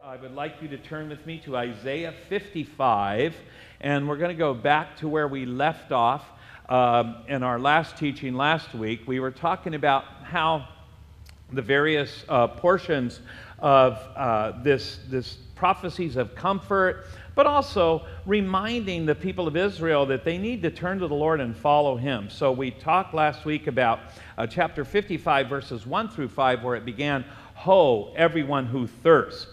I would like you to turn with me to Isaiah 55, and we're going to go back to where we left off in our last teaching last week. We were talking about how the various portions of this prophecies of comfort, but also reminding the people of Israel that they need to turn to the Lord and follow Him. So we talked last week about chapter 55, verses 1 through 5, where it began, "Ho, everyone who thirsts."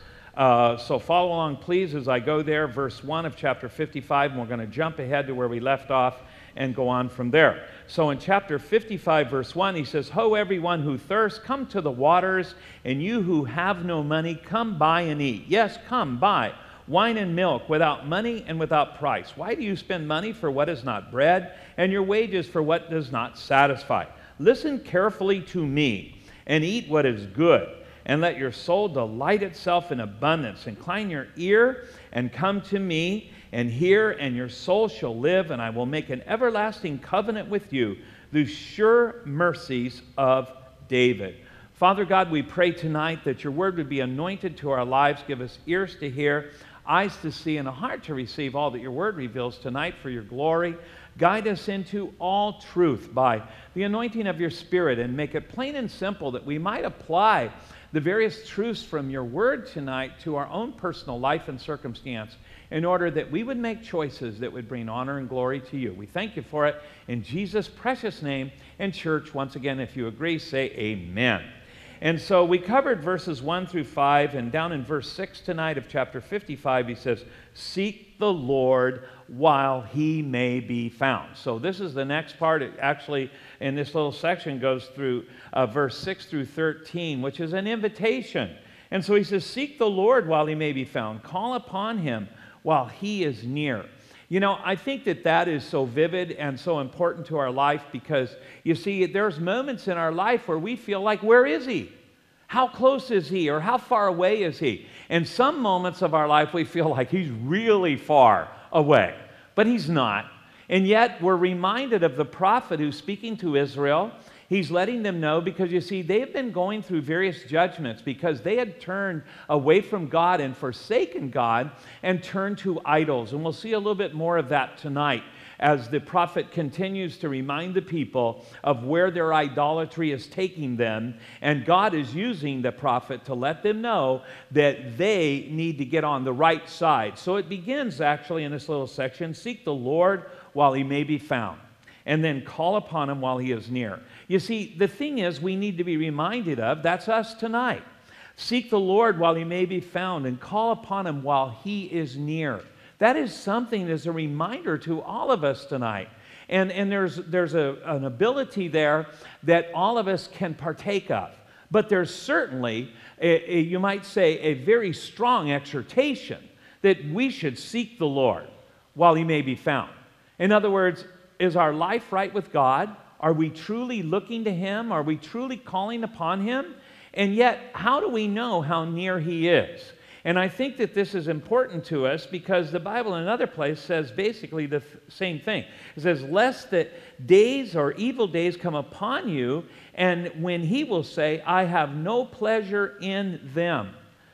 So follow along, please, as I go there, verse 1 of chapter 55, and we're going to jump ahead to where we left off and go on from there. So in chapter 55, verse 1, he says, "Ho, everyone who thirsts, come to the waters, and you who have no money, come buy and eat." Yes, come, buy wine and milk without money and without price. Why do you spend money for what is not bread, and your wages for what does not satisfy? Listen carefully to me, and eat what is good, and let your soul delight itself in abundance. Incline your ear and come to me, and hear, and your soul shall live, and I will make an everlasting covenant with you, the sure mercies of David. Father God, we pray tonight that your word would be anointed to our lives. Give us ears to hear, eyes to see, and a heart to receive all that your word reveals tonight for your glory. Guide us into all truth by the anointing of your Spirit, and make it plain and simple that we might apply the various truths from your word tonight to our own personal life and circumstance, in order that we would make choices that would bring honor and glory to you. We thank you for it in Jesus' precious name. And church, once again, if you agree, say amen. And so we covered verses 1 through 5, and down in verse 6 tonight of chapter 55, he says, "Seek the Lord while he may be found." So this is the next part. It actually, in this little section, goes through verse 6 through 13, which is an invitation. And so he says, "Seek the Lord while he may be found. Call upon him while he is near." You know, I think that that is so vivid and so important to our life, because, you see, there's moments in our life where we feel like, where is he? How close is he? Or how far away is he? And some moments of our life we feel like he's really far away, but he's not. And yet we're reminded of the prophet who's speaking to Israel. He's letting them know, because you see, they've been going through various judgments because they had turned away from God and forsaken God and turned to idols. And we'll see a little bit more of that tonight as the prophet continues to remind the people of where their idolatry is taking them. And God is using the prophet to let them know that they need to get on the right side. So it begins actually in this little section, "Seek the Lord while he may be found, and then call upon him while he is near." You see, the thing is, we need to be reminded of, that's us tonight. Seek the Lord while he may be found, and call upon him while he is near. That is something as a reminder to all of us tonight. And there's an ability there that all of us can partake of. But there's certainly, you might say, a very strong exhortation that we should seek the Lord while he may be found. In other words, is our life right with God? Are we truly looking to him? Are we truly calling upon him? And yet, how do we know how near he is? And I think that this is important to us, because the Bible in another place says basically the same thing. It says, "Lest that days or evil days come upon you, and when he will say, I have no pleasure in them."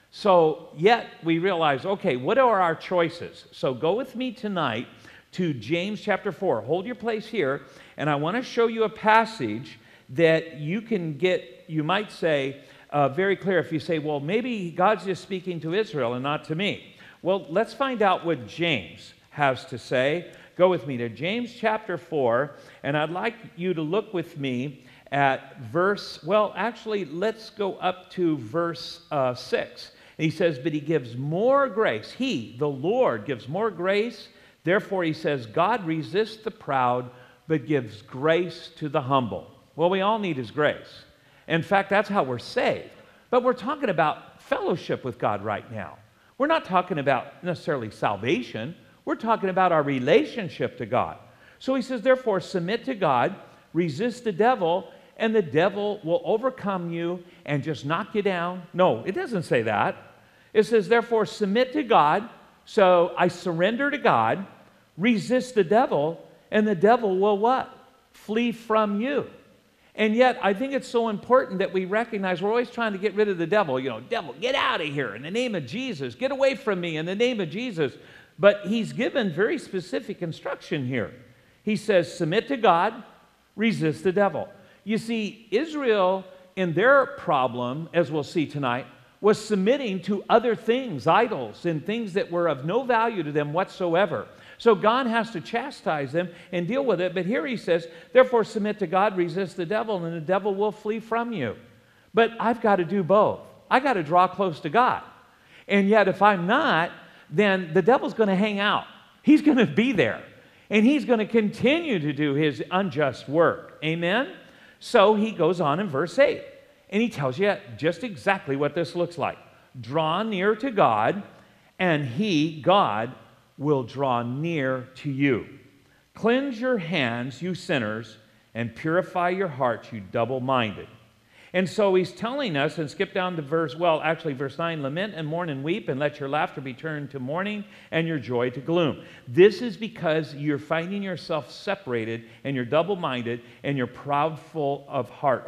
So yet we realize, okay, what are our choices? So go with me tonight to James chapter 4. Hold your place here, and I want to show you a passage that you can get, you might say, very clear. If you say, well, maybe God's just speaking to Israel and not to me. Well, let's find out what James has to say. Go with me to James chapter 4, and I'd like you to look with me at let's go up to verse 6. And he says, "But he gives more grace." He, the Lord, gives more grace. Therefore, he says, "God resists the proud, but gives grace to the humble." Well, we all need his grace. In fact, that's how we're saved. But we're talking about fellowship with God right now. We're not talking about necessarily salvation. We're talking about our relationship to God. So he says, "Therefore, submit to God, resist the devil, and the devil will overcome you and just knock you down." No, it doesn't say that. It says, "Therefore, submit to God." So I surrender to God, resist the devil, and the devil will what? Flee from you. And yet, I think it's so important that we recognize we're always trying to get rid of the devil. Devil, get out of here in the name of Jesus. Get away from me in the name of Jesus. But he's given very specific instruction here. He says, submit to God, resist the devil. You see, Israel, in their problem, as we'll see tonight, was submitting to other things, idols, and things that were of no value to them whatsoever. So God has to chastise them and deal with it. But here he says, therefore submit to God, resist the devil, and the devil will flee from you. But I've got to do both. I got to draw close to God. And yet if I'm not, then the devil's going to hang out. He's going to be there. And he's going to continue to do his unjust work. Amen? So he goes on in verse 8. And he tells you just exactly what this looks like. Draw near to God, and he, God, will draw near to you. Cleanse your hands, you sinners, and purify your hearts, you double-minded. And so he's telling us, and skip down to verse 9, lament and mourn and weep, and let your laughter be turned to mourning and your joy to gloom. This is because you're finding yourself separated, and you're double-minded, and you're prideful of heart.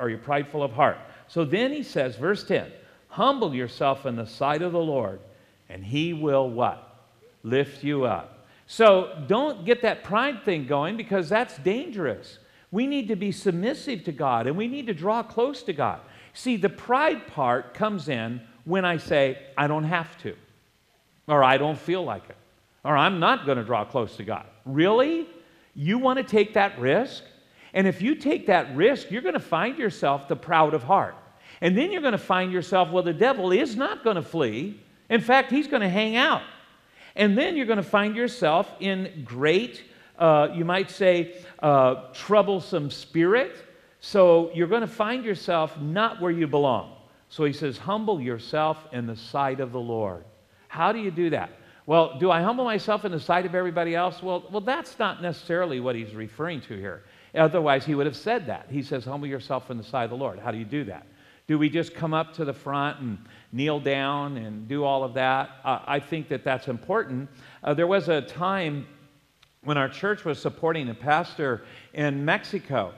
So then he says, verse 10, humble yourself in the sight of the Lord, and he will what? Lift you up. So don't get that pride thing going, because that's dangerous. We need to be submissive to God, and we need to draw close to God. See, the pride part comes in when I say, I don't have to, or I don't feel like it, or I'm not going to draw close to God. Really? You want to take that risk? And if you take that risk, you're going to find yourself the proud of heart. And then you're going to find yourself, well, the devil is not going to flee. In fact, he's going to hang out. And then you're going to find yourself in great, you might say, troublesome spirit. So you're going to find yourself not where you belong. So he says, humble yourself in the sight of the Lord. How do you do that? Well, do I humble myself in the sight of everybody else? Well, that's not necessarily what he's referring to here. Otherwise, he would have said that. He says, humble yourself in the sight of the Lord. How do you do that? Do we just come up to the front and kneel down and do all of that? I think that that's important. There was a time when our church was supporting a pastor in Mexico,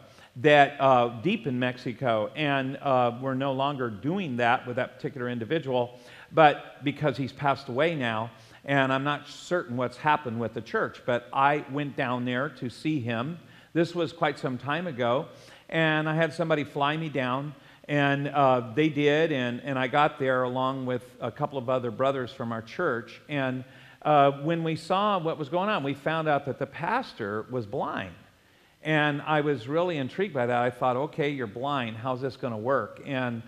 deep in Mexico, and we're no longer doing that with that particular individual, but because he's passed away now, and I'm not certain what's happened with the church, but I went down there to see him. This was quite some time ago, and I had somebody fly me down. And they did, and I got there along with a couple of other brothers from our church. And when we saw what was going on, we found out that the pastor was blind. And I was really intrigued by that. I thought, okay, you're blind. How's this going to work? And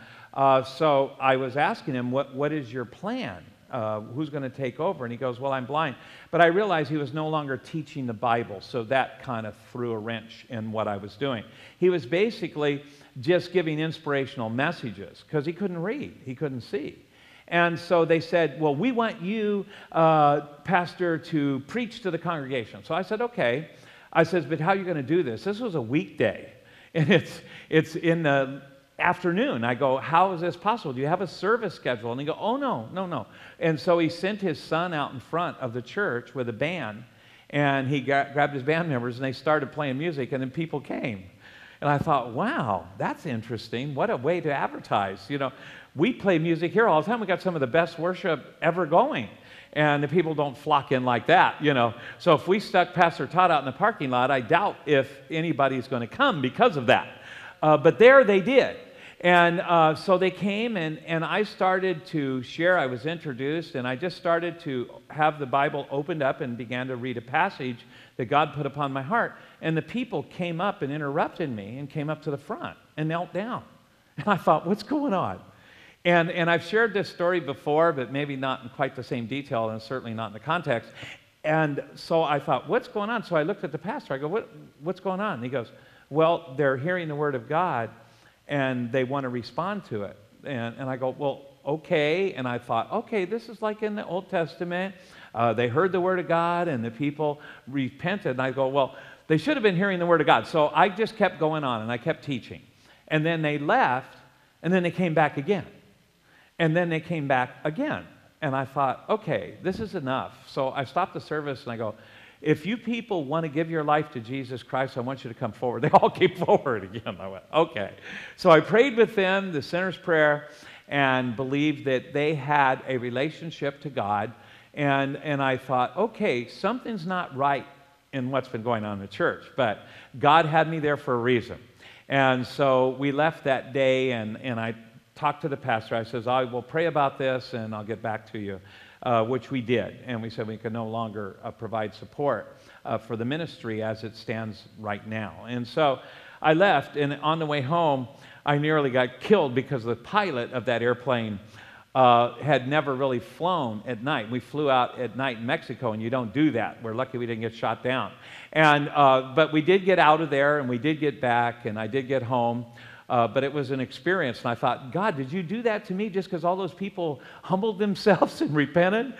so I was asking him, what is your plan? Who's going to take over? And he goes, well, I'm blind. But I realized he was no longer teaching the Bible, so that kind of threw a wrench in what I was doing. He was basically just giving inspirational messages because he couldn't read, he couldn't see. And so they said, well, we want you, Pastor, to preach to the congregation. So I said, okay. I said, but how are you going to do this? This was a weekday, and it's in the afternoon. I go, how is this possible? Do you have a service schedule? And he go, oh, no. And so he sent his son out in front of the church with a band, and he grabbed his band members, and they started playing music, and then people came. And I thought, wow, that's interesting. What a way to advertise. We play music here all the time. We got some of the best worship ever going. And the people don't flock in like that, So if we stuck Pastor Todd out in the parking lot, I doubt if anybody's going to come because of that. But there they did. And so they came, and I started to share. I was introduced, and I just started to have the Bible opened up and began to read a passage that God put upon my heart. And the people came up and interrupted me and came up to the front and knelt down. And I thought, what's going on? And I've shared this story before, but maybe not in quite the same detail, and certainly not in the context. And so I thought, what's going on? So I looked at the pastor. I go, what's going on? And he goes, well, they're hearing the Word of God, and they want to respond to it. And I go, well, okay. And I thought, okay, this is like in the Old Testament. They heard the Word of God, and the people repented. And I go, well, they should have been hearing the Word of God. So I just kept going on, and I kept teaching. And then they left, and then they came back again. And then they came back again. And I thought, okay, this is enough. So I stopped the service, and I go, if you people want to give your life to Jesus Christ, I want you to come forward. They all came forward again. I went, okay. So I prayed with them, the sinner's prayer, and believed that they had a relationship to God. And I thought, okay, something's not right in what's been going on in the church, but God had me there for a reason. And so we left that day, and I talked to the pastor. I says, I will pray about this, and I'll get back to you, which we did. And we said we could no longer provide support for the ministry as it stands right now. And so I left, and on the way home, I nearly got killed because the pilot of that airplane had never really flown at night. We flew out at night in Mexico, and you don't do that. We're lucky we didn't get shot down. And but we did get out of there, and we did get back, and I did get home. But it was an experience, and I thought, God, did you do that to me just because all those people humbled themselves and repented?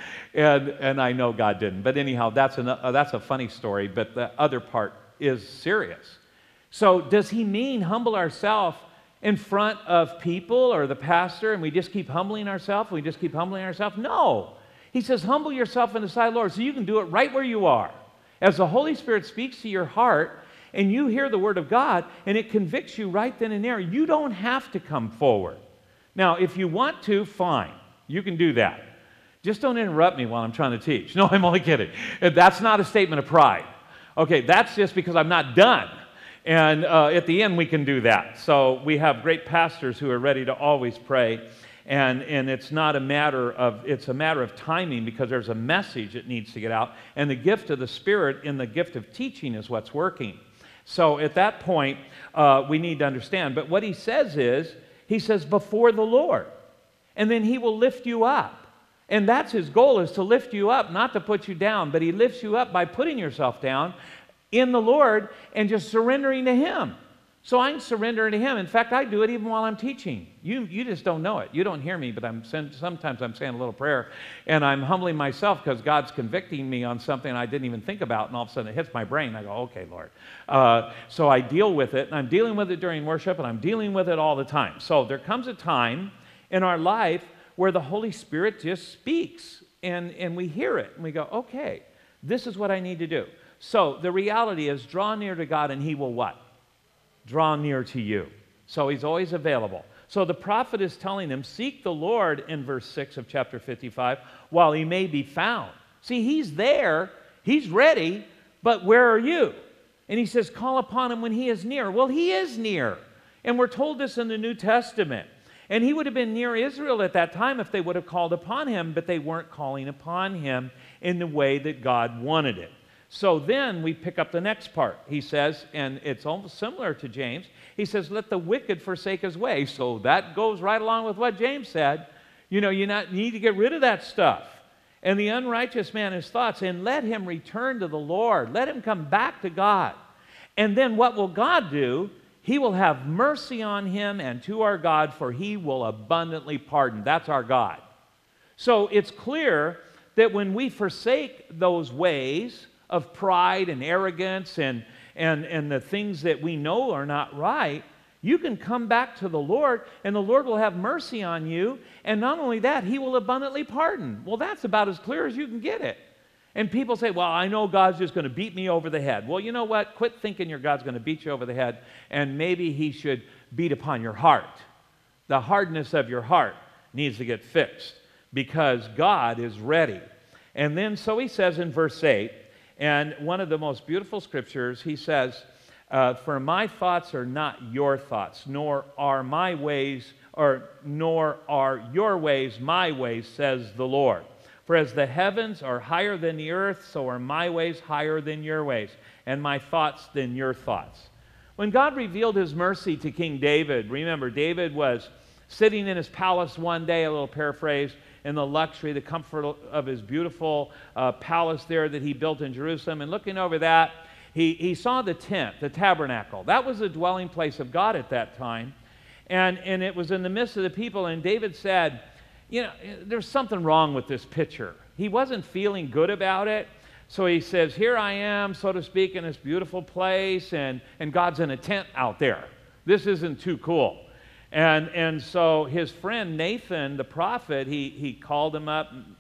And I know God didn't. But anyhow, that's a funny story, but the other part is serious. So does he mean humble ourselves in front of people or the pastor, and we just keep humbling ourselves? We just keep humbling ourselves? No. He says, humble yourself in the sight of the Lord so you can do it right where you are. As the Holy Spirit speaks to your heart, and you hear the Word of God, and it convicts you right then and there, you don't have to come forward. Now, if you want to, fine. You can do that. Just don't interrupt me while I'm trying to teach. No, I'm only kidding. That's not a statement of pride. Okay, that's just because I'm not done. And at the end, we can do that. So we have great pastors who are ready to always pray. And it's not a matter of, it's a matter of timing, because there's a message that needs to get out. And the gift of the Spirit in the gift of teaching is what's working. So at that point, we need to understand. But what he says is, he says, before the Lord. And then he will lift you up. And that's his goal, is to lift you up, not to put you down. But he lifts you up by putting yourself down in the Lord and just surrendering to him. So I'm surrendering to him. In fact, I do it even while I'm teaching. You just don't know it. You don't hear me, but sometimes I'm saying a little prayer, and I'm humbling myself because God's convicting me on something I didn't even think about, and all of a sudden it hits my brain. I go, okay, Lord. So I deal with it, and I'm dealing with it during worship, and I'm dealing with it all the time. So there comes a time in our life where the Holy Spirit just speaks, and we hear it, and we go, okay, this is what I need to do. So the reality is, draw near to God, and he will what? Draw near to you. So he's always available. So the prophet is telling them, seek the Lord in verse 6 of chapter 55 while he may be found. See, he's there, he's ready, but where are you? And he says, call upon him when he is near. Well, he is near. And we're told this in the New Testament. And he would have been near Israel at that time if they would have called upon him, but they weren't calling upon him in the way that God wanted it. So then we pick up the next part. He says, and it's almost similar to James, he says, let the wicked forsake his way. So that goes right along with what James said. You know, you need to get rid of that stuff. And the unrighteous man his thoughts, and let him return to the Lord. Let him come back to God. And then what will God do? He will have mercy on him and to our God, for he will abundantly pardon. That's our God. So it's clear that when we forsake those ways of pride and arrogance and the things that we know are not right, you can come back to the Lord, and the Lord will have mercy on you. And not only that, he will abundantly pardon. Well, that's about as clear as you can get it. And people say, well, I know God's just going to beat me over the head. Well, you know what? Quit thinking your God's going to beat you over the head, and maybe he should beat upon your heart. The hardness of your heart needs to get fixed, because God is ready. And then, so he says in verse 8, and one of the most beautiful scriptures, he says, for my thoughts are not your thoughts, nor are my ways, nor are your ways my ways, says the Lord. For as the heavens are higher than the earth, so are my ways higher than your ways, and my thoughts than your thoughts. When God revealed his mercy to King David, remember, David was sitting in his palace one day, a little paraphrase, in the luxury, the comfort of his beautiful palace there that he built in Jerusalem. And looking over that, he saw the tent, the tabernacle. That was the dwelling place of God at that time. And it was in the midst of the people. And David said, you know, there's something wrong with this picture. He wasn't feeling good about it. So he says, here I am, so to speak, in this beautiful place, and God's in a tent out there. This isn't too cool. And so his friend Nathan, the prophet, he called him up,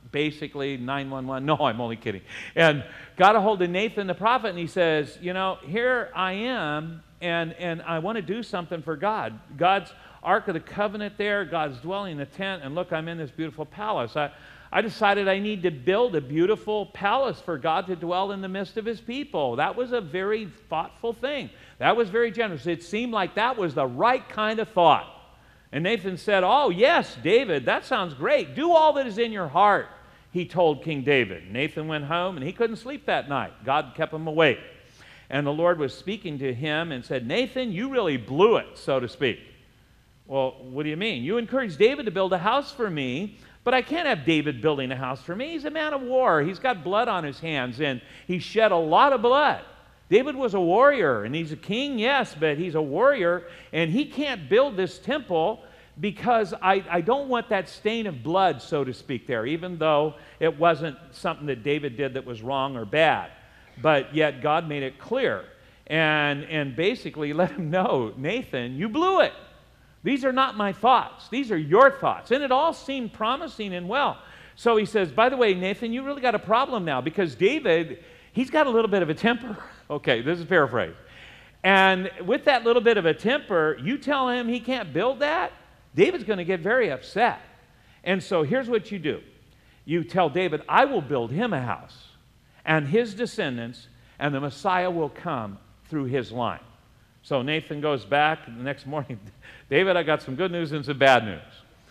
basically 911. No, I'm only kidding. And got a hold of Nathan the prophet, and he says, you know, here I am, and I want to do something for God. God's Ark of the Covenant there, God's dwelling in the tent, and look, I'm in this beautiful palace. I decided I need to build a beautiful palace for God to dwell in the midst of his people. That was a very thoughtful thing. That was very generous. It seemed like that was the right kind of thought. And Nathan said, oh, yes, David, that sounds great. Do all that is in your heart, he told King David. Nathan went home, and he couldn't sleep that night. God kept him awake. And the Lord was speaking to him and said, Nathan, you really blew it, so to speak. Well, what do you mean? You encouraged David to build a house for me, but I can't have David building a house for me. He's a man of war. He's got blood on his hands, and he shed a lot of blood. David was a warrior, and he's a king, yes, but he's a warrior, and he can't build this temple because I don't want that stain of blood, so to speak, there, even though it wasn't something that David did that was wrong or bad. But yet God made it clear and basically let him know, Nathan, you blew it. These are not my thoughts. These are your thoughts. And it all seemed promising and well. So he says, by the way, Nathan, you really got a problem now because David, he's got a little bit of a temper. Okay, this is paraphrase. And with that little bit of a temper, you tell him he can't build that, David's going to get very upset. And so here's what you do. You tell David, I will build him a house and his descendants, and the Messiah will come through his line. So Nathan goes back the next morning. David, I got some good news and some bad news.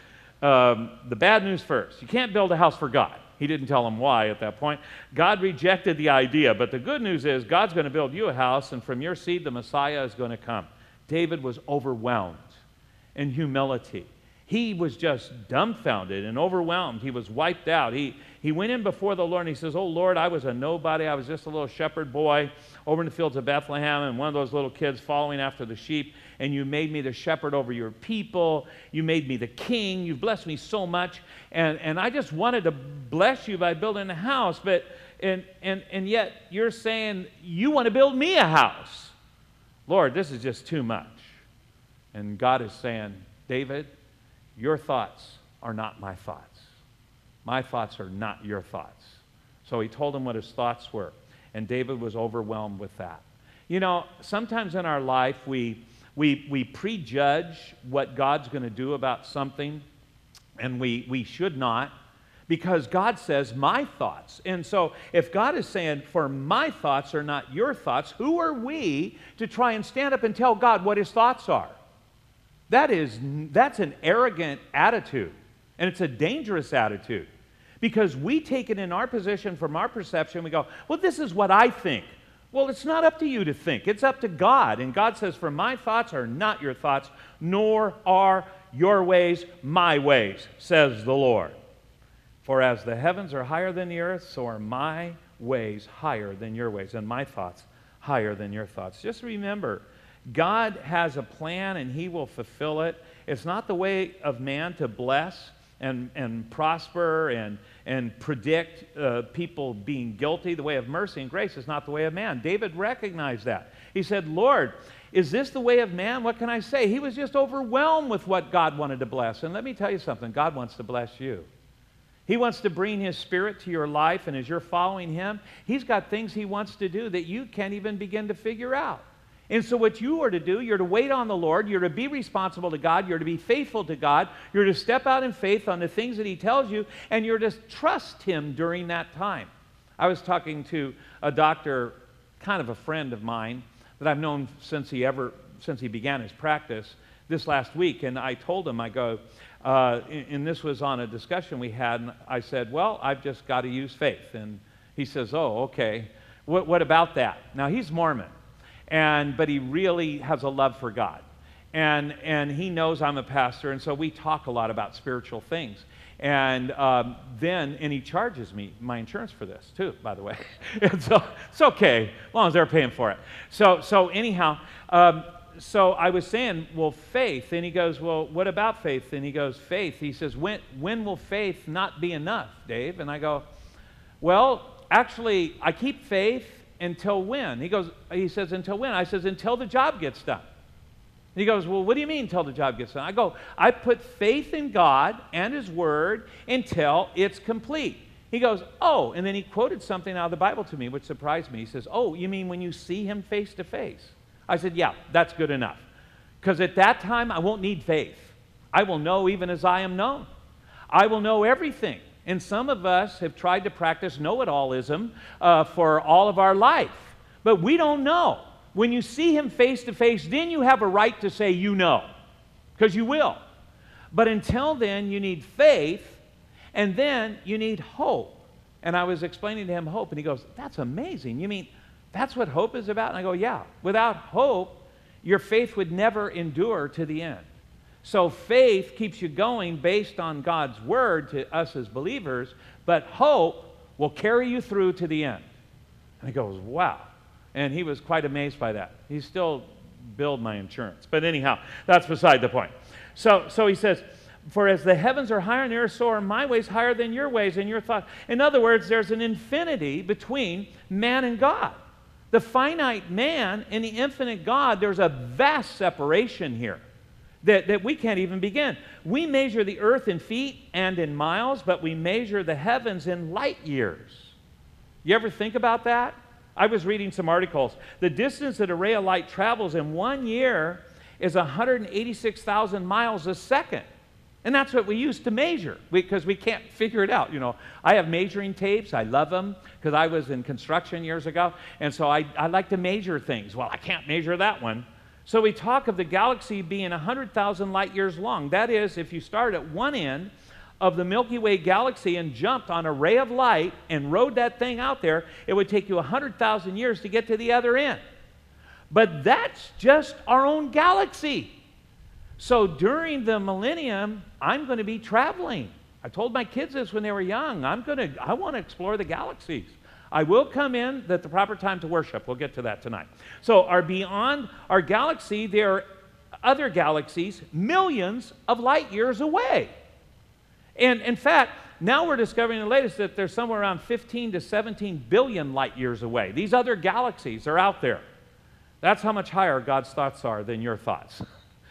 The bad news first. You can't build a house for God. He didn't tell him why at that point. God rejected the idea. But the good news is God's going to build you a house, and from your seed the Messiah is going to come. David was overwhelmed in humility. He was just dumbfounded and overwhelmed. He was wiped out. He went in before the Lord and he says, oh, Lord, I was a nobody. I was just a little shepherd boy over in the fields of Bethlehem and one of those little kids following after the sheep, and you made me the shepherd over your people. You made me the king. You've blessed me so much, and I just wanted to bless you by building a house, but and yet you're saying you want to build me a house. Lord, this is just too much. And God is saying, David, your thoughts are not my thoughts. My thoughts are not your thoughts. So he told him what his thoughts were, and David was overwhelmed with that. You know, sometimes in our life we prejudge what God's going to do about something, and we should not, because God says, my thoughts. And so if God is saying, for my thoughts are not your thoughts, who are we to try and stand up and tell God what his thoughts are? That's an arrogant attitude, and it's a dangerous attitude, because we take it in our position from our perception. We go, well, this is what I think. Well, it's not up to you to think. It's up to God, and God says, for my thoughts are not your thoughts, nor are your ways my ways, says the Lord. For as the heavens are higher than the earth, so are my ways higher than your ways, and my thoughts higher than your thoughts. Just remember, God has a plan and he will fulfill it. It's not the way of man to bless and prosper and predict people being guilty. The way of mercy and grace is not the way of man. David recognized that. He said, Lord, is this the way of man? What can I say? He was just overwhelmed with what God wanted to bless. And let me tell you something. God wants to bless you. He wants to bring his spirit to your life, and as you're following him, he's got things he wants to do that you can't even begin to figure out. And so what you are to do, you're to wait on the Lord, you're to be responsible to God, you're to be faithful to God, you're to step out in faith on the things that he tells you, and you're to trust him during that time. I was talking to a doctor, kind of a friend of mine, that I've known since he began his practice this last week, and I told him, I go, and this was on a discussion we had, and I said, well, I've just got to use faith. And he says, oh, okay, what about that? Now, he's Mormon. But he really has a love for God. And he knows I'm a pastor, and so we talk a lot about spiritual things. And he charges me my insurance for this, too, by the way. And so it's okay, as long as they're paying for it. So anyhow, so I was saying, well, faith. And he goes, well, what about faith? And he goes, faith. He says, when will faith not be enough, Dave? And I go, well, actually, I keep faith until when? He says, until when? I says, until the job gets done. He goes, well, what do you mean until the job gets done? I go, I put faith in God and his word until it's complete. He goes, oh, and then he quoted something out of the Bible to me, which surprised me. He says, oh, you mean when you see him face to face? I said, yeah, that's good enough. Because at that time, I won't need faith. I will know even as I am known. I will know everything. And some of us have tried to practice know-it-allism for all of our life. But we don't know. When you see him face to face, then you have a right to say you know. Because you will. But until then, you need faith, and then you need hope. And I was explaining to him hope, and he goes, that's amazing. You mean that's what hope is about? And I go, yeah. Without hope, your faith would never endure to the end. So faith keeps you going based on God's word to us as believers, but hope will carry you through to the end. And he goes, wow. And he was quite amazed by that. He still billed my insurance. But anyhow, that's beside the point. So he says, for as the heavens are higher than the earth, so are my ways higher than your ways and your thoughts. In other words, there's an infinity between man and God. The finite man and the infinite God, there's a vast separation here that we can't even begin. We measure the earth in feet and in miles, but we measure the heavens in light years. You ever think about that? I was reading some articles. The distance that a ray of light travels in 1 year is 186,000 miles a second. And that's what we use to measure because we can't figure it out. You know, I have measuring tapes. I love them because I was in construction years ago. And so I like to measure things. Well, I can't measure that one. So we talk of the galaxy being 100,000 light years long. That is, if you start at one end of the Milky Way galaxy and jumped on a ray of light and rode that thing out there, it would take you 100,000 years to get to the other end. But that's just our own galaxy. So during the millennium, I'm going to be traveling. I told my kids this when they were young. I want to explore the galaxies. I will come in at the proper time to worship. We'll get to that tonight. So beyond our galaxy, there are other galaxies millions of light years away. And in fact, now we're discovering the latest that there's somewhere around 15 to 17 billion light years away. These other galaxies are out there. That's how much higher God's thoughts are than your thoughts.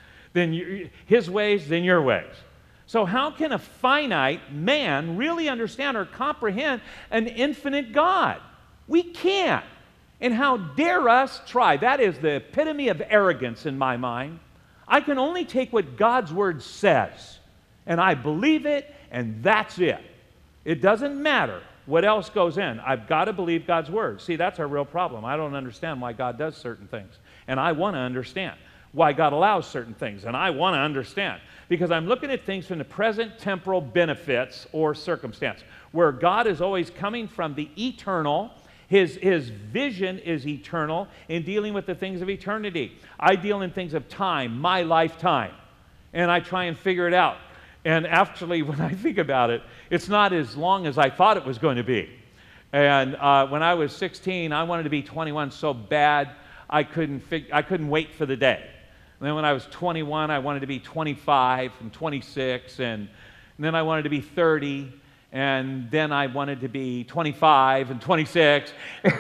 Than his ways, than your ways. So how can a finite man really understand or comprehend an infinite God? We can't. And how dare us try? That is the epitome of arrogance in my mind. I can only take what God's word says, and I believe it, and that's it. It doesn't matter what else goes in. I've got to believe God's word. See, that's our real problem. I don't understand why God does certain things, and I want to understand why God allows certain things, and I want to understand. Because I'm looking at things from the present temporal benefits or circumstance, where God is always coming from the eternal. His vision is eternal in dealing with the things of eternity. I deal in things of time, my lifetime, and I try and figure it out. And actually, when I think about it, it's not as long as I thought it was going to be. And when I was 16, I wanted to be 21 so bad I couldn't wait for the day. And then when I was 21, I wanted to be 25 and 26, and then I wanted to be 30, and then I wanted to be 25 and 26,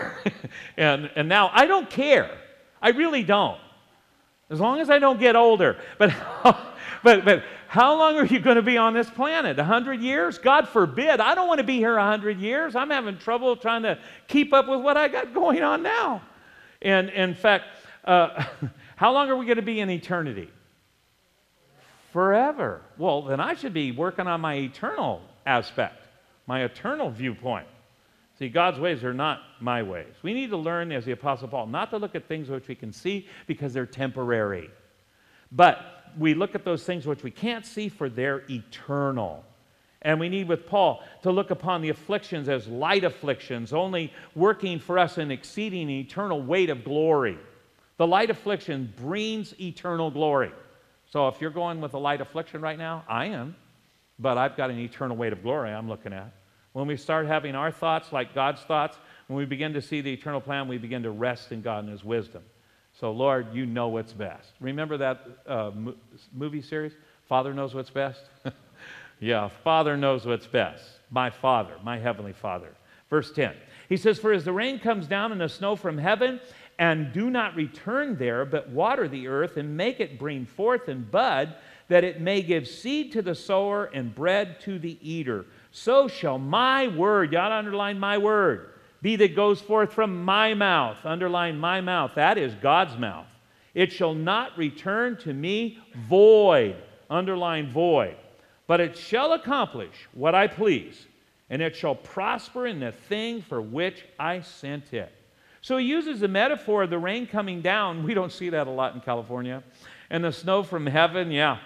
and now I don't care. I really don't, as long as I don't get older. But how long are you going to be on this planet? 100 years? God forbid. I don't want to be here 100 years. I'm having trouble trying to keep up with what I got going on now. And in fact, how long are we going to be in eternity? Forever. Well, then I should be working on my eternal aspect, my eternal viewpoint. See, God's ways are not my ways. We need to learn, as the Apostle Paul, not to look at things which we can see because they're temporary. But we look at those things which we can't see for they're eternal. And we need, with Paul, to look upon the afflictions as light afflictions, only working for us an exceeding eternal weight of glory. The light affliction brings eternal glory. So if you're going with a light affliction right now, I am. But I've got an eternal weight of glory I'm looking at. When we start having our thoughts like God's thoughts, when we begin to see the eternal plan, we begin to rest in God and His wisdom. So, Lord, you know what's best. Remember that movie series, Father Knows What's Best? Yeah, Father knows what's best. My Father, my Heavenly Father. Verse 10. He says, for as the rain comes down and the snow from heaven, and do not return there, but water the earth and make it bring forth and bud, that it may give seed to the sower and bread to the eater. so shall my word, you ought to underline my word, be that goes forth from my mouth. Underline my mouth. That is God's mouth. It shall not return to me void. Underline void. But it shall accomplish what I please, and it shall prosper in the thing for which I sent it. So he uses the metaphor of the rain coming down. We don't see that a lot in California. And the snow from heaven, yeah.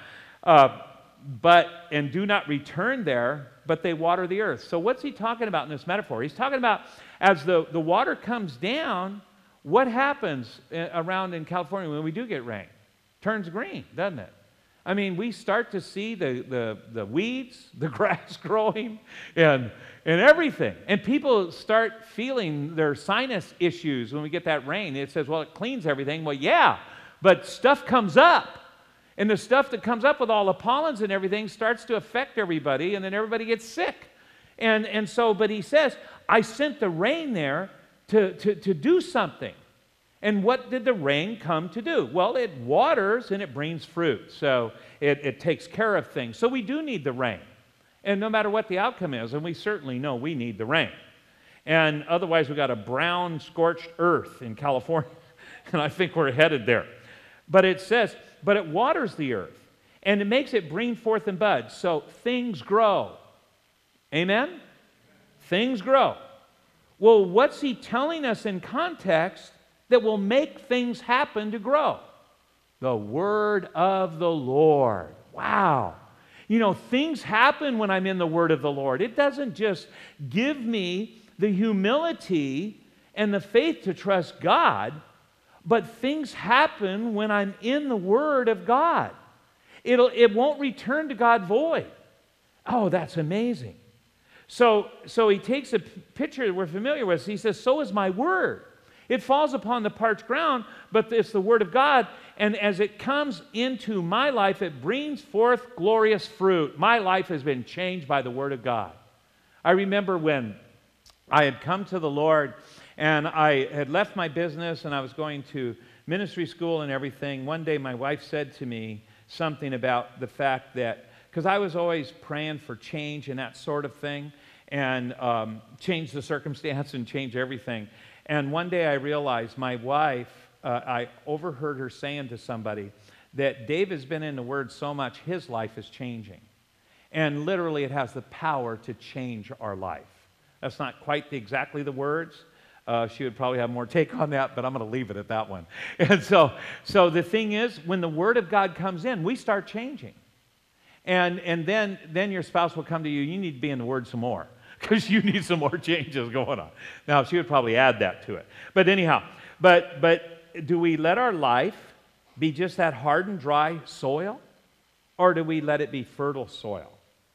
And do not return there, but they water the earth. So what's he talking about in this metaphor? He's talking about as the water comes down, what happens around in California when we do get rain? Turns green, doesn't it? I mean, we start to see the weeds, the grass growing, and everything. And people start feeling their sinus issues when we get that rain. It says, well, it cleans everything. Well, yeah, but stuff comes up. And the stuff that comes up with all the pollens and everything starts to affect everybody, and then everybody gets sick. And so, but he says, I sent the rain there to do something. And what did the rain come to do? Well, it waters and it brings fruit. So it takes care of things. So we do need the rain. And no matter what the outcome is, and we certainly know we need the rain. And otherwise we've got a brown, scorched earth in California. And I think we're headed there. But it says, but it waters the earth. And it makes it bring forth and bud. So things grow. Amen? Things grow. Well, what's he telling us in context that will make things happen to grow? The word of the Lord. Wow. You know, things happen when I'm in the word of the Lord. It doesn't just give me the humility and the faith to trust God, but things happen when I'm in the word of God. It won't return to God void. Oh, that's amazing. So he takes a picture that we're familiar with. He says, so is my word. It falls upon the parched ground, but it's the word of God. And as it comes into my life, it brings forth glorious fruit. My life has been changed by the word of God. I remember when I had come to the Lord and I had left my business and I was going to ministry school and everything. One day my wife said to me something about the fact that, because I was always praying for change and that sort of thing, and change the circumstance and change everything. And one day I realized my wife, I overheard her saying to somebody that Dave has been in the Word so much, his life is changing. And literally it has the power to change our life. That's not quite exactly the words. She would probably have more take on that, but I'm going to leave it at that one. And so the thing is, when the Word of God comes in, we start changing. And then your spouse will come to you, you need to be in the Word some more, because you need some more changes going on. Now, she would probably add that to it. But anyhow, but do we let our life be just that hard and dry soil? Or do we let it be fertile soil?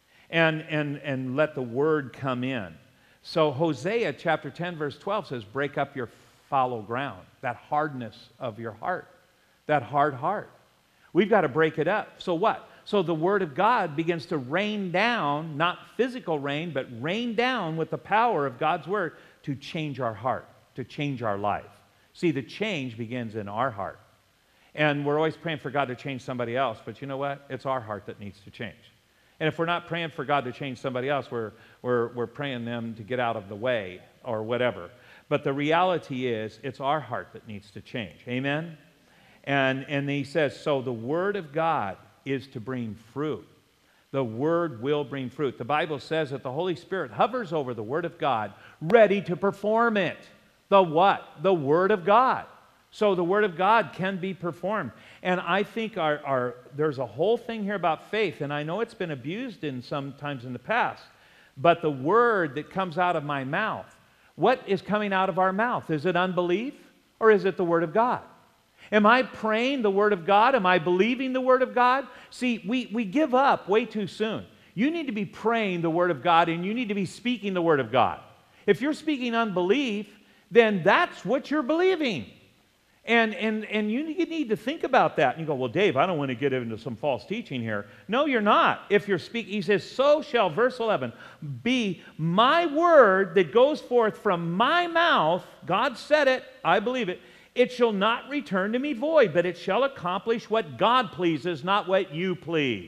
And let the Word come in. So Hosea chapter 10 verse 12 says, break up your fallow ground, that hardness of your heart, that hard heart. We've got to break it up. So what? So the Word of God begins to rain down, not physical rain, but rain down with the power of God's Word to change our heart, to change our life. See, the change begins in our heart. And we're always praying for God to change somebody else, but you know what? It's our heart that needs to change. And if we're not praying for God to change somebody else, we're praying them to get out of the way or whatever. But the reality is, it's our heart that needs to change. Amen? And he says, so the Word of God is to bring fruit. The Word will bring fruit. The Bible says that the Holy Spirit hovers over the Word of God, ready to perform it. The what? The Word of God. So the Word of God can be performed. And I think there's a whole thing here about faith, and I know it's been abused sometimes in the past, but the word that comes out of my mouth, what is coming out of our mouth? Is it unbelief, or is it the Word of God? Am I praying the Word of God? Am I believing the Word of God? See, we give up way too soon. You need to be praying the Word of God, and you need to be speaking the Word of God. If you're speaking unbelief, then that's what you're believing. And you need to think about that. And you go, well, Dave, I don't want to get into some false teaching here. No, you're not. If you're speaking, he says, so shall, verse 11, be my word that goes forth from my mouth. God said it. I believe it. It shall not return to me void, but it shall accomplish what God pleases, not what you please.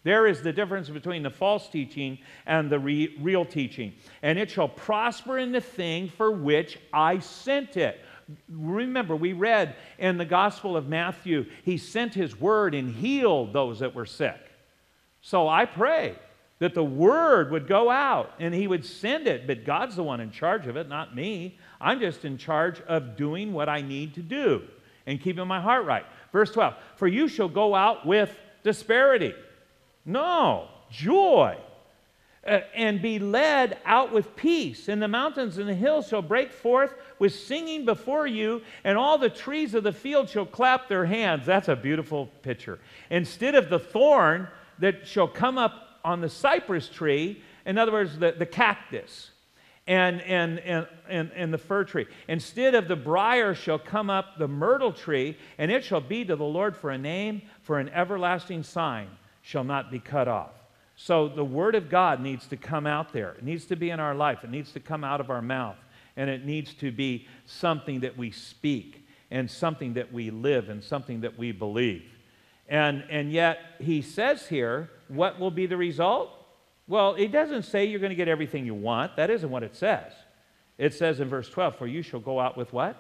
There is the difference between the false teaching and the real teaching. And it shall prosper in the thing for which I sent it. Remember, we read in the Gospel of Matthew, he sent his word and healed those that were sick. So I pray that the word would go out and he would send it, but God's the one in charge of it, not me. I'm just in charge of doing what I need to do and keeping my heart right. Verse 12, for you shall go out with disparity. No, joy. And be led out with peace. And the mountains and the hills shall break forth with singing before you, and all the trees of the field shall clap their hands. That's a beautiful picture. Instead of the thorn that shall come up on the cypress tree, in other words, the cactus and the fir tree. Instead of the briar shall come up the myrtle tree, and it shall be to the Lord for a name, for an everlasting sign shall not be cut off. So the Word of God needs to come out there. It needs to be in our life. It needs to come out of our mouth. And it needs to be something that we speak and something that we live and something that we believe. And yet he says here, what will be the result? Well, it doesn't say you're going to get everything you want. That isn't what it says. It says in verse 12, for you shall go out with what?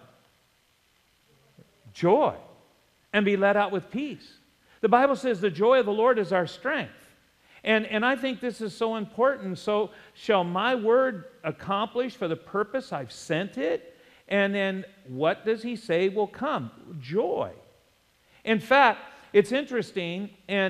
Joy. And be led out with peace. The Bible says the joy of the Lord is our strength. And I think this is so important. So shall my word accomplish for the purpose I've sent it? And then what does he say will come? Joy. In fact, it's interesting,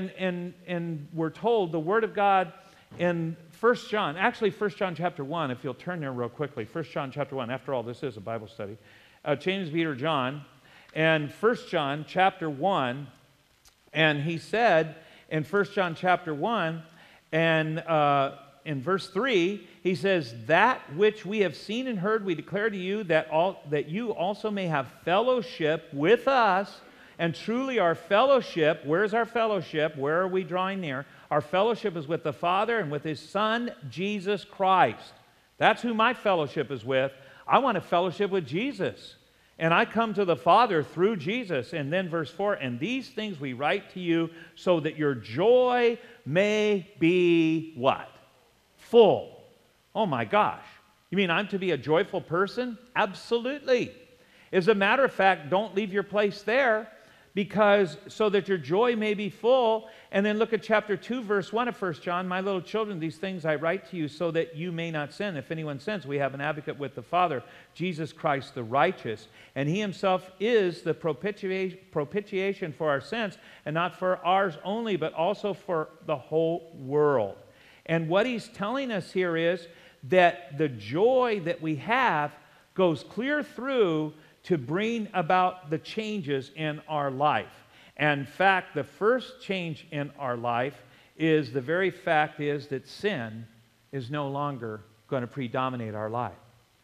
and we're told the Word of God in 1 John, actually 1 John chapter 1, if you'll turn there real quickly, 1 John chapter 1, after all, this is a Bible study. James, Peter, John, and 1 John chapter 1, and he said in 1 John chapter 1, and in verse 3, he says, that which we have seen and heard we declare to you, that you also may have fellowship with us. And truly our fellowship, where's our fellowship? Where are we drawing near? Our fellowship is with the Father and with His Son, Jesus Christ. That's who my fellowship is with. I want a fellowship with Jesus. And I come to the Father through Jesus. And then verse 4, and these things we write to you so that your joy may be what? Full. Oh my gosh. You mean I'm to be a joyful person? Absolutely. As a matter of fact, don't leave your place there. Because so that your joy may be full. And then look at chapter 2, verse 1 of 1 John. My little children, these things I write to you so that you may not sin. If anyone sins, we have an advocate with the Father, Jesus Christ the righteous. And he himself is the propitiation for our sins, and not for ours only, but also for the whole world. And what he's telling us here is that the joy that we have goes clear through to bring about the changes in our life. And in fact, the first change in our life is the very fact is that sin is no longer going to predominate our life.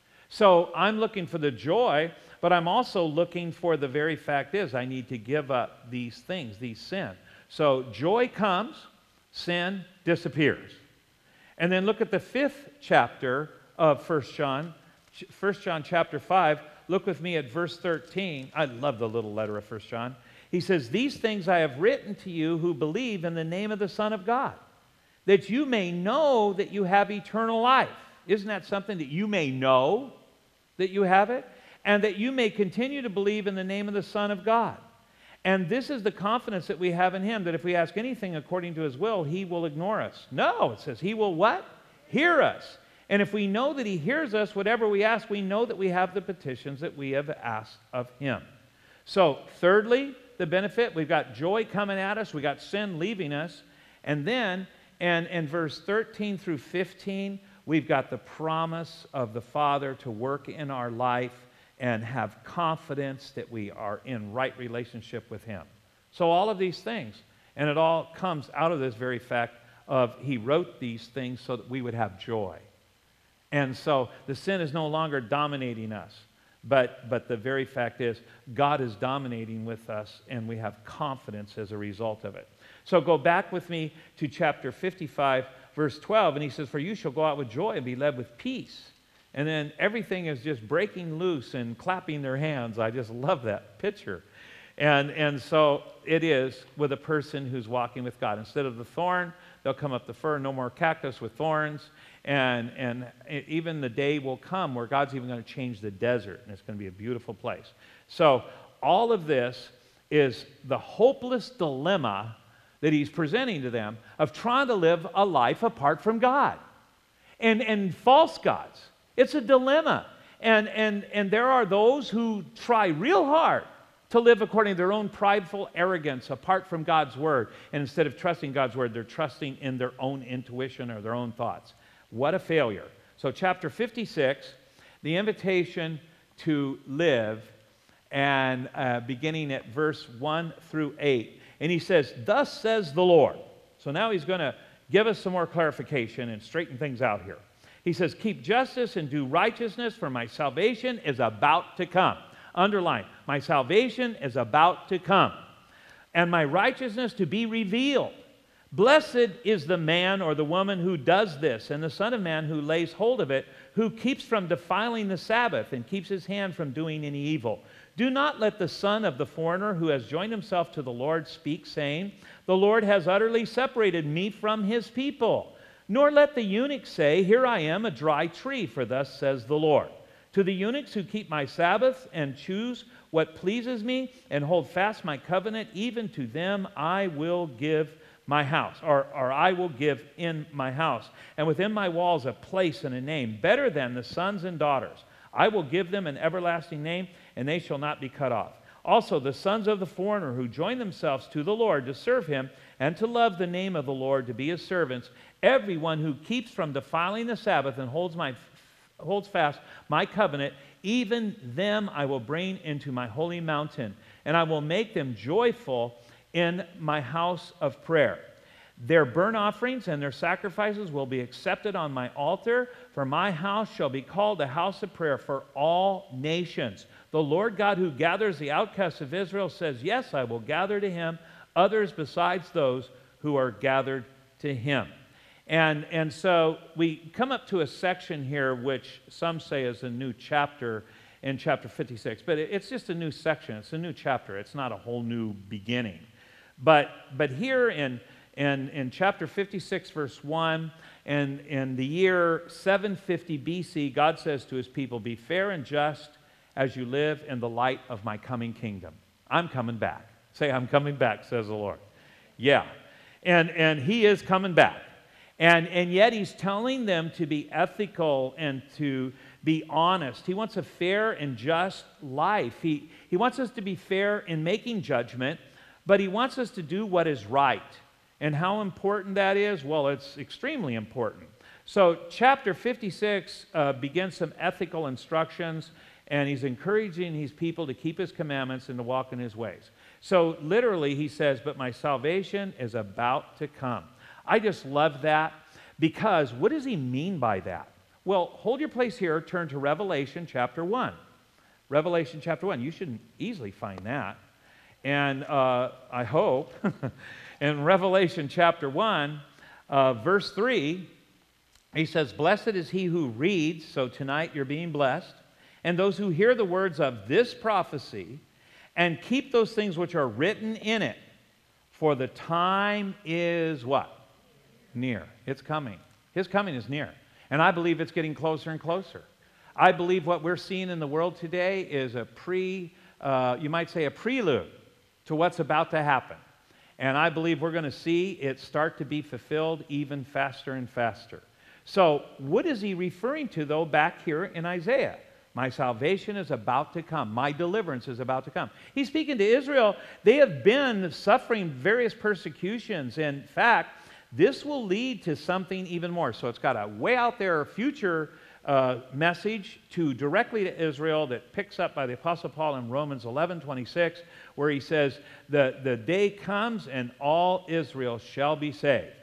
So I'm looking for the joy, but I'm also looking for the very fact is I need to give up these things, these sin. So joy comes, sin disappears. And then look at the 5th chapter of 1 John, 1 John chapter 5. Look with me at verse 13. I love the little letter of 1 John. He says, these things I have written to you who believe in the name of the Son of God, that you may know that you have eternal life. Isn't that something that you may know that you have it? And that you may continue to believe in the name of the Son of God. And this is the confidence that we have in him, that if we ask anything according to his will, he will ignore us. No, it says he will what? Hear us. And if we know that he hears us, whatever we ask, we know that we have the petitions that we have asked of him. So, thirdly, the benefit, we've got joy coming at us, we got sin leaving us, and then, and in verse 13 through 15, we've got the promise of the Father to work in our life and have confidence that we are in right relationship with him. So all of these things, and it all comes out of this very fact of he wrote these things so that we would have joy. And so the sin is no longer dominating us, but the very fact is God is dominating with us, and we have confidence as a result of it. So go back with me to chapter 55, verse 12, and he says, for you shall go out with joy and be led with peace. And then everything is just breaking loose and clapping their hands. I just love that picture. And so it is with a person who's walking with God. Instead of the thorn, they'll come up the fir. No more cactus with thorns. And even the day will come where God's even going to change the desert, and it's going to be a beautiful place. So all of this is the hopeless dilemma that he's presenting to them of trying to live a life apart from God and false gods. It's a dilemma. And there are those who try real hard to live according to their own prideful arrogance apart from God's word. And instead of trusting God's word, they're trusting in their own intuition or their own thoughts. What a failure. So chapter 56, the invitation to live, and beginning at verse 1 through 8. And he says, "Thus says the Lord." So now he's going to give us some more clarification and straighten things out here. He says, "Keep justice and do righteousness, for my salvation is about to come." Underline, my salvation is about to come, and my righteousness to be revealed. Blessed is the man or the woman who does this, and the Son of Man who lays hold of it, who keeps from defiling the Sabbath and keeps his hand from doing any evil. Do not let the son of the foreigner who has joined himself to the Lord speak, saying, "The Lord has utterly separated me from his people." Nor let the eunuch say, "Here I am, a dry tree," for thus says the Lord. To the eunuchs who keep my Sabbath and choose what pleases me and hold fast my covenant, even to them I will give my house, or I will give in my house, and within my walls a place and a name, better than the sons and daughters. I will give them an everlasting name, and they shall not be cut off. Also the sons of the foreigner who join themselves to the Lord to serve him and to love the name of the Lord, to be his servants, everyone who keeps from defiling the Sabbath and holds fast my covenant, even them I will bring into my holy mountain, and I will make them joyful in my house of prayer. Their burnt offerings and their sacrifices will be accepted on my altar, for my house shall be called a house of prayer for all nations. The Lord God who gathers the outcasts of Israel says, "Yes, I will gather to him others besides those who are gathered to him." And so we come up to a section here which some say is a new chapter in chapter 56, but it's just a new section. It's a new chapter. It's not a whole new beginning. But here in chapter 56, verse 1, and in the year 750 BC, God says to his people, "Be fair and just as you live in the light of my coming kingdom." I'm coming back. Say, "I'm coming back," says the Lord. Yeah. And he is coming back. And yet he's telling them to be ethical and to be honest. He wants a fair and just life. He wants us to be fair in making judgment, but he wants us to do what is right. And how important that is? Well, it's extremely important. So chapter 56 begins some ethical instructions, and he's encouraging his people to keep his commandments and to walk in his ways. So literally he says, "But my salvation is about to come." I just love that, because what does he mean by that? Well, hold your place here. Turn to Revelation chapter 1. Revelation chapter 1. You should easily find that. And I hope in Revelation chapter 1, verse 3, he says, "Blessed is he who reads," so tonight you're being blessed, "and those who hear the words of this prophecy and keep those things which are written in it, for the time is" what? Near. It's coming. His coming is near. And I believe it's getting closer and closer. I believe what we're seeing in the world today is you might say a prelude to what's about to happen. And I believe we're going to see it start to be fulfilled even faster and faster. So what is he referring to, though, back here in Isaiah? My salvation is about to come. My deliverance is about to come. He's speaking to Israel. They have been suffering various persecutions. In fact, this will lead to something even more. So it's got a way out there future message to directly to Israel that picks up by the Apostle Paul in Romans 11:26, where he says, the day comes and all Israel shall be saved.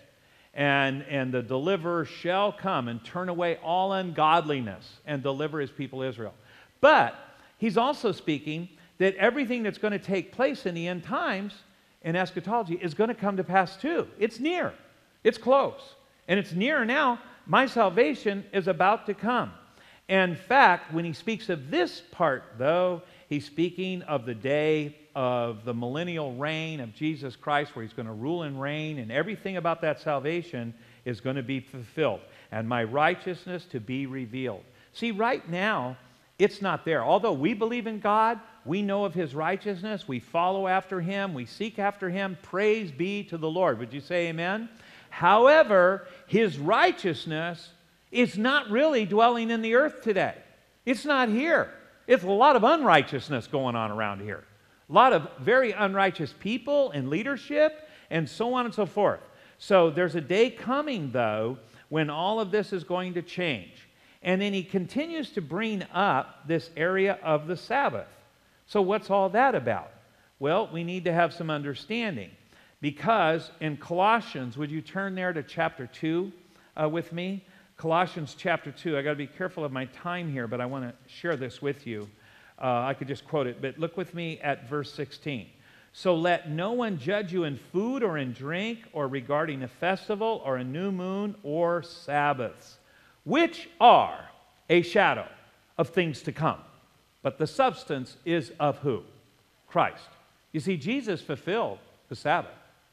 And the deliverer shall come and turn away all ungodliness and deliver his people Israel. But he's also speaking that everything that's going to take place in the end times in eschatology is going to come to pass too. It's near. It's close. And it's near now. My salvation is about to come. In fact, when he speaks of this part, though, he's speaking of the day of the millennial reign of Jesus Christ, where he's going to rule and reign, and everything about that salvation is going to be fulfilled, and my righteousness to be revealed. See, right now, it's not there. Although we believe in God, we know of his righteousness, we follow after him, we seek after him, praise be to the Lord. Would you say amen? However, his righteousness is not really dwelling in the earth today. It's not here. It's a lot of unrighteousness going on around here. A lot of very unrighteous people in leadership and so on and so forth. So there's a day coming, though, when all of this is going to change. And then he continues to bring up this area of the Sabbath. So what's all that about? Well, we need to have some understanding. Because in Colossians, would you turn there to chapter 2 with me? Colossians chapter 2. I got to be careful of my time here, but I want to share this with you. I could just quote it, but look with me at verse 16. So let no one judge you in food or in drink or regarding a festival or a new moon or Sabbaths, which are a shadow of things to come. But the substance is of who? Christ. You see, Jesus fulfilled the Sabbath.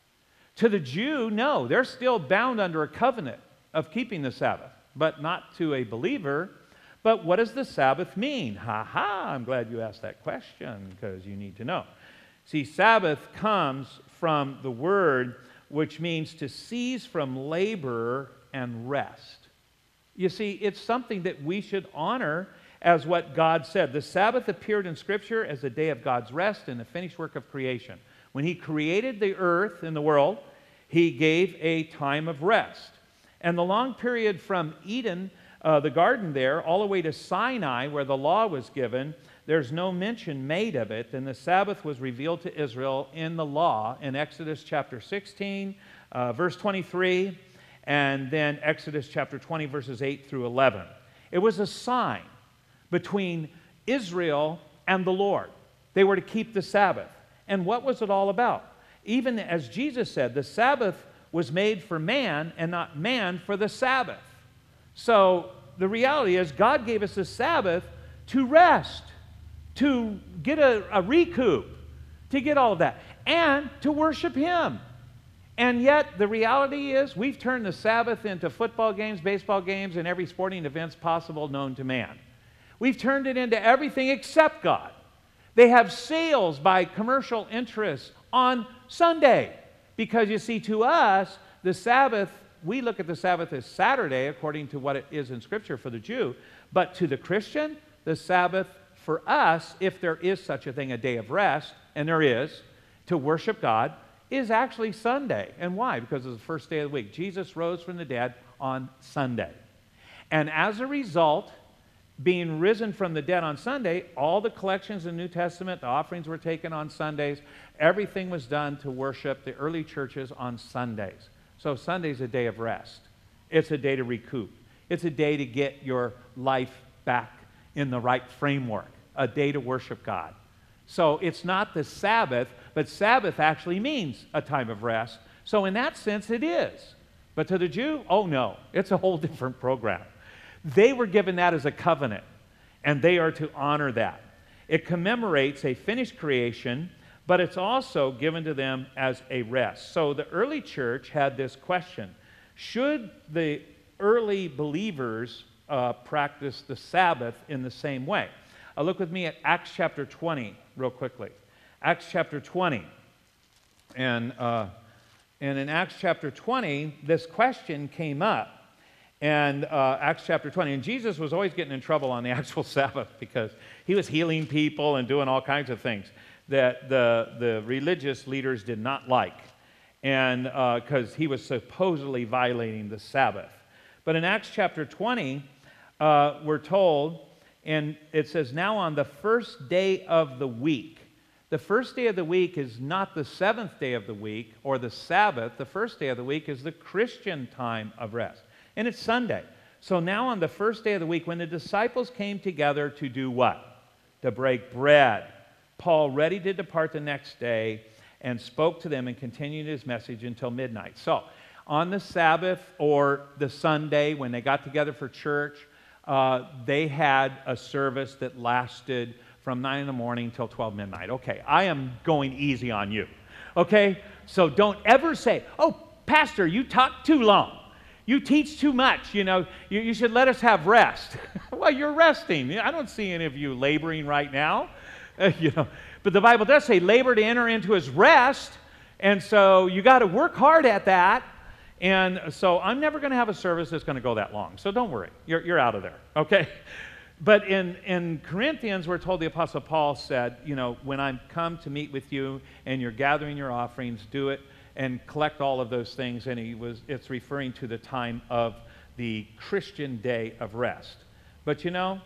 To the Jew, no, they're still bound under a covenant of keeping the Sabbath, but not to a believer. But what does the Sabbath mean? I'm glad you asked that question, because you need to know. See, Sabbath comes from the word which means to cease from labor and rest. You see, it's something that we should honor as what God said. The Sabbath appeared in Scripture as a day of God's rest and the finished work of creation. When he created the earth and the world, he gave a time of rest. And the long period from Eden, the garden there, all the way to Sinai, where the law was given, there's no mention made of it. And the Sabbath was revealed to Israel in the law in Exodus chapter 16, verse 23, and then Exodus chapter 20, verses 8 through 11. It was a sign between Israel and the Lord. They were to keep the Sabbath. And what was it all about? Even as Jesus said, the Sabbath was made for man and not man for the Sabbath. So the reality is God gave us the Sabbath to rest, to get a recoup, to get all of that, and to worship him. And yet the reality is we've turned the Sabbath into football games, baseball games, and every sporting events possible known to man. We've turned it into everything except God. They have sales by commercial interests on Sunday. Because you see, to us, the Sabbath, we look at the Sabbath as Saturday, according to what it is in Scripture for the Jew. But to the Christian, the Sabbath for us, if there is such a thing, a day of rest, and there is, to worship God, is actually Sunday. And why? Because it's the first day of the week. Jesus rose from the dead on Sunday. And as a result, being risen from the dead on Sunday, all the collections in the New Testament, the offerings were taken on Sundays. Everything was done to worship the early churches on Sundays. So Sunday's a day of rest. It's a day to recoup. It's a day to get your life back in the right framework. A day to worship God. So it's not the Sabbath, but Sabbath actually means a time of rest. So in that sense, it is. But to the Jew, oh no, it's a whole different program. They were given that as a covenant, and they are to honor that. It commemorates a finished creation, but it's also given to them as a rest. So the early church had this question: should the early believers practice the Sabbath in the same way? Look with me at Acts chapter 20 real quickly. Acts chapter 20. And in Acts chapter 20, this question came up. And Acts chapter 20. And Jesus was always getting in trouble on the actual Sabbath because he was healing people and doing all kinds of things that the religious leaders did not like. And because he was supposedly violating the Sabbath. But in Acts chapter 20, we're told, and it says, now on the first day of the week. The first day of the week is not the seventh day of the week or the Sabbath. The first day of the week is the Christian time of rest. And it's Sunday. So now on the first day of the week, when the disciples came together to do what? To break bread. Paul, ready to depart the next day, and spoke to them and continued his message until midnight. So on the Sabbath or the Sunday, when they got together for church, they had a service that lasted from 9 in the morning till 12 midnight. Okay, I am going easy on you. Okay, so don't ever say, oh, Pastor, you talk too long. You teach too much. You should let us have rest. Well, you're resting. I don't see any of you laboring right now. But the Bible does say labor to enter into his rest. And so you got to work hard at that. And so I'm never going to have a service that's going to go that long. So don't worry. You're out of there. Okay? But in Corinthians, we're told the Apostle Paul said, when I come to meet with you and you're gathering your offerings, do it and collect all of those things. And it's referring to the time of the Christian day of rest. But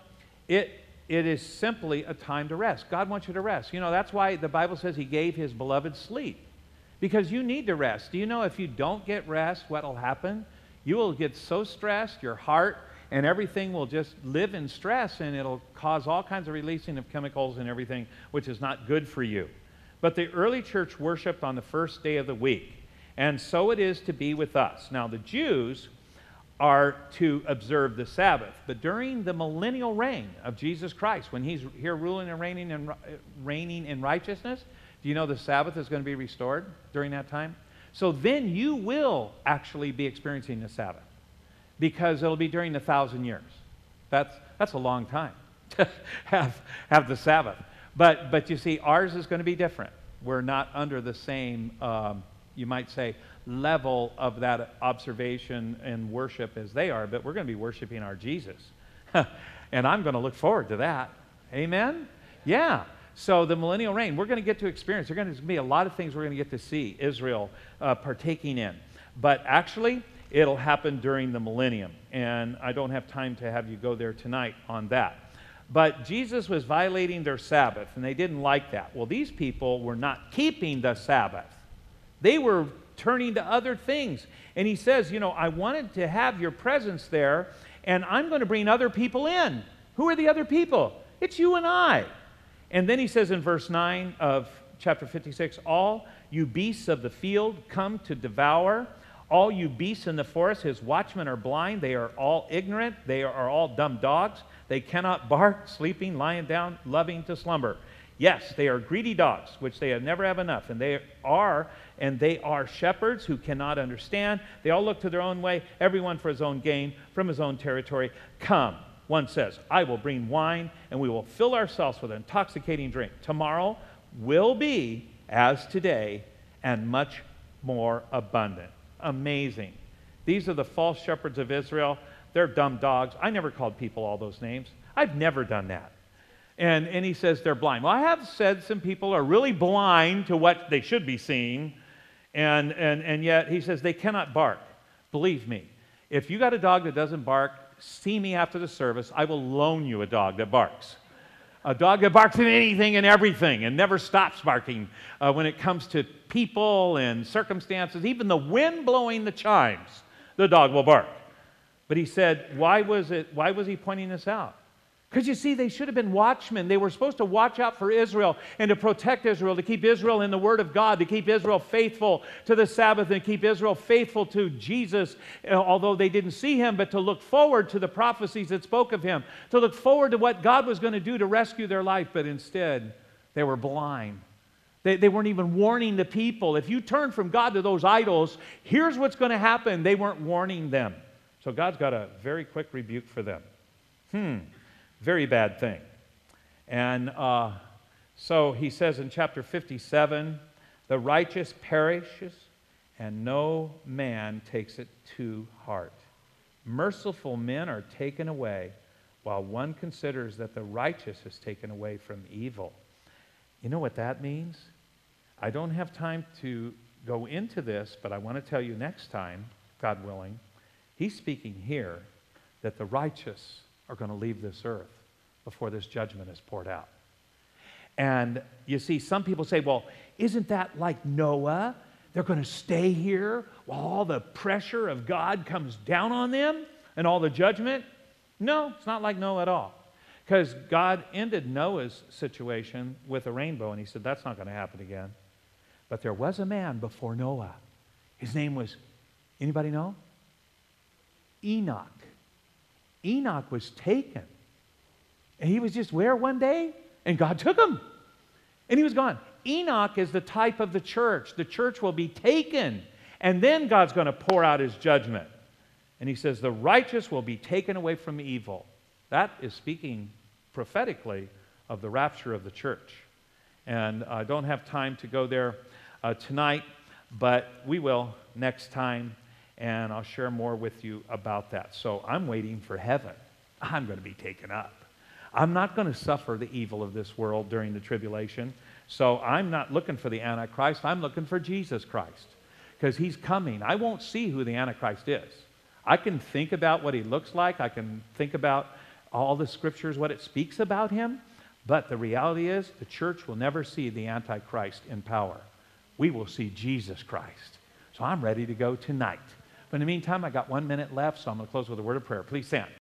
it is simply a time to rest. God wants you to rest. That's why the Bible says he gave his beloved sleep. Because you need to rest. Do you know if you don't get rest, what will happen? You will get so stressed, your heart and everything will just live in stress, and it'll cause all kinds of releasing of chemicals and everything, which is not good for you. But the early church worshiped on the first day of the week, and so it is to be with us. Now, the Jews are to observe the Sabbath, but during the millennial reign of Jesus Christ, when he's here ruling and reigning in righteousness, do you know the Sabbath is going to be restored during that time? So then you will actually be experiencing the Sabbath, because it'll be during the 1,000 years. That's a long time to have the Sabbath. But you see, ours is going to be different. We're not under the same, you might say, level of that observation and worship as they are, but we're going to be worshiping our Jesus. And I'm going to look forward to that. Amen? Yeah. So the millennial reign, we're going to get to experience. There's going to be a lot of things we're going to get to see Israel partaking in. But actually, it'll happen during the millennium. And I don't have time to have you go there tonight on that. But Jesus was violating their Sabbath, and they didn't like that. Well, these people were not keeping the Sabbath. They were turning to other things. And he says, I wanted to have your presence there, and I'm going to bring other people in. Who are the other people? It's you and I. And then he says in verse 9 of chapter 56, all you beasts of the field come to devour. All you beasts in the forest, his watchmen are blind. They are all ignorant. They are all dumb dogs. They cannot bark, sleeping, lying down, loving to slumber. Yes, they are greedy dogs, which they have never have enough. And they are shepherds who cannot understand. They all look to their own way, everyone for his own gain, from his own territory. Come, one says, I will bring wine, and we will fill ourselves with intoxicating drink. Tomorrow will be as today, and much more abundant. Amazing. These are the false shepherds of Israel. They're dumb dogs. I never called people all those names. I've never done that. And he says they're blind. Well, I have said some people are really blind to what they should be seeing, and yet he says they cannot bark. Believe me, if you got a dog that doesn't bark, see me after the service. I will loan you a dog that barks. A dog that barks at anything and everything and never stops barking when it comes to people and circumstances. Even the wind blowing the chimes, the dog will bark. But he said, why was he pointing this out? Because you see, they should have been watchmen. They were supposed to watch out for Israel and to protect Israel, to keep Israel in the Word of God, to keep Israel faithful to the Sabbath and keep Israel faithful to Jesus, although they didn't see him, but to look forward to the prophecies that spoke of him, to look forward to what God was going to do to rescue their life. But instead, they were blind. They weren't even warning the people. If you turn from God to those idols, here's what's going to happen. They weren't warning them. So God's got a very quick rebuke for them. Very bad thing. And so he says in chapter 57, the righteous perishes, and no man takes it to heart. Merciful men are taken away, while one considers that the righteous is taken away from evil. You know what that means? I don't have time to go into this, but I want to tell you next time, God willing, he's speaking here that the righteous are going to leave this earth before this judgment is poured out. And you see, some people say, well, isn't that like Noah? They're going to stay here while all the pressure of God comes down on them and all the judgment? No, it's not like Noah at all. Because God ended Noah's situation with a rainbow, and he said, that's not going to happen again. But there was a man before Noah. His name was, anybody know? Enoch. Enoch was taken. And he was just where one day? And God took him. And he was gone. Enoch is the type of the church. The church will be taken. And then God's going to pour out his judgment. And he says, the righteous will be taken away from evil. That is speaking prophetically of the rapture of the church. And I don't have time to go there tonight, but we will next time. And I'll share more with you about that. So I'm waiting for heaven. I'm going to be taken up. I'm not going to suffer the evil of this world during the tribulation. So I'm not looking for the Antichrist. I'm looking for Jesus Christ because he's coming. I won't see who the Antichrist is. I can think about what he looks like. I can think about all the scriptures, what it speaks about him. But the reality is the church will never see the Antichrist in power. We will see Jesus Christ. So I'm ready to go tonight. But in the meantime, I got 1 minute left, so I'm going to close with a word of prayer. Please stand.